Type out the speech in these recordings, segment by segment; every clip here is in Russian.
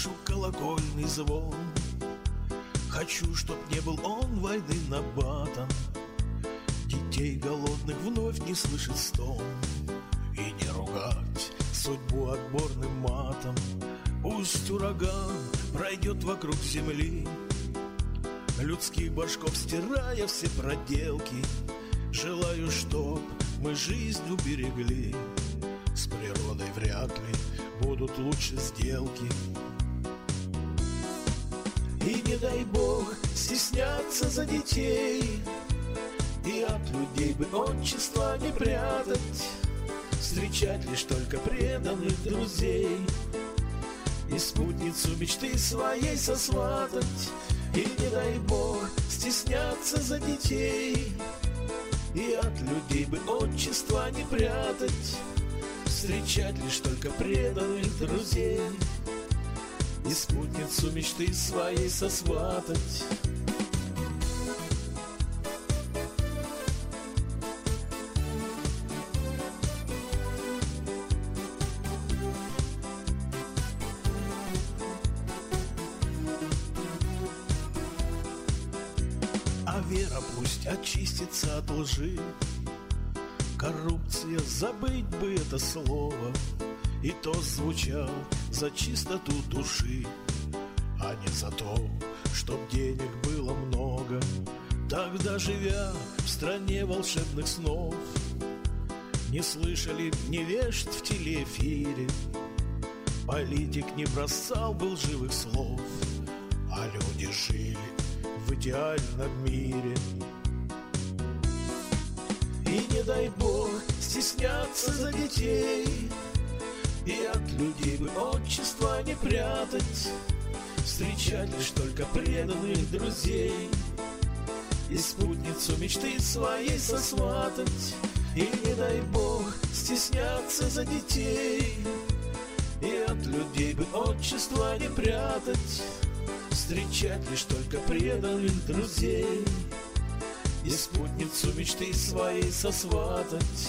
слышу колокольный звон. Хочу, чтоб не был он войны набатом, детей голодных вновь не слышит стон. И не ругать судьбу отборным матом. Пусть ураган пройдет вокруг земли, людских башков стирая все проделки. Желаю, чтоб мы жизнь уберегли. С природой вряд ли будут лучше сделки. И не дай бог стесняться за детей, и от людей бы отчества не прятать, встречать лишь только преданных друзей и спутницу мечты своей сосватать. И не дай бог стесняться за детей, и от людей бы отчества не прятать, встречать лишь только преданных друзей и спутницу мечты своей сосватать. А вера пусть очистится от лжи, коррупция, забыть бы это слово, и тост звучал за чистоту души, а не за то, чтоб денег было много. Тогда, живя в стране волшебных снов, не слышали невежд в телеэфире, политик не бросал бы лживых слов, а люди жили в идеальном мире. И не дай бог стесняться за детей, и от людей бы отчества не прятать, встречать лишь только преданных друзей и спутницу мечты своей сосватать. И не дай бог стесняться за детей, и от людей бы отчества не прятать, встречать лишь только преданных друзей и спутницу мечты своей сосватать.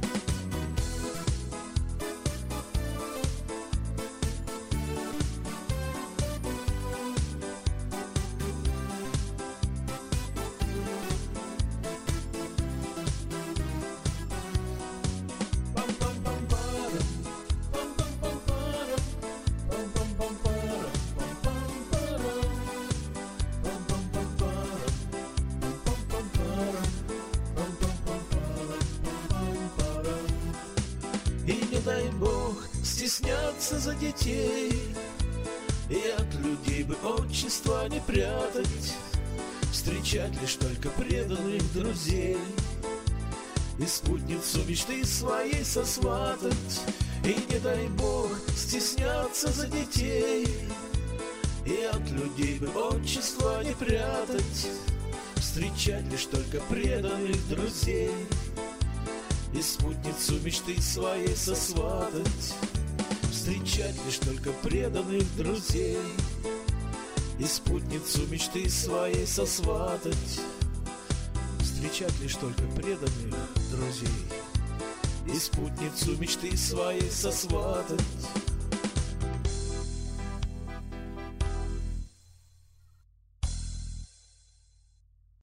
И не дай бог стесняться за детей, и от людей бы отчества не прятать, встречать лишь только преданных друзей и спутницу мечты своей сосватать. И не дай бог стесняться за детей, и от людей бы отчества не прятать, встречать лишь только преданных друзей и спутницу мечты своей сосватать, встречать лишь только преданных друзей и спутницу мечты своей сосватать, встречать лишь только преданных друзей и спутницу мечты своей сосватать.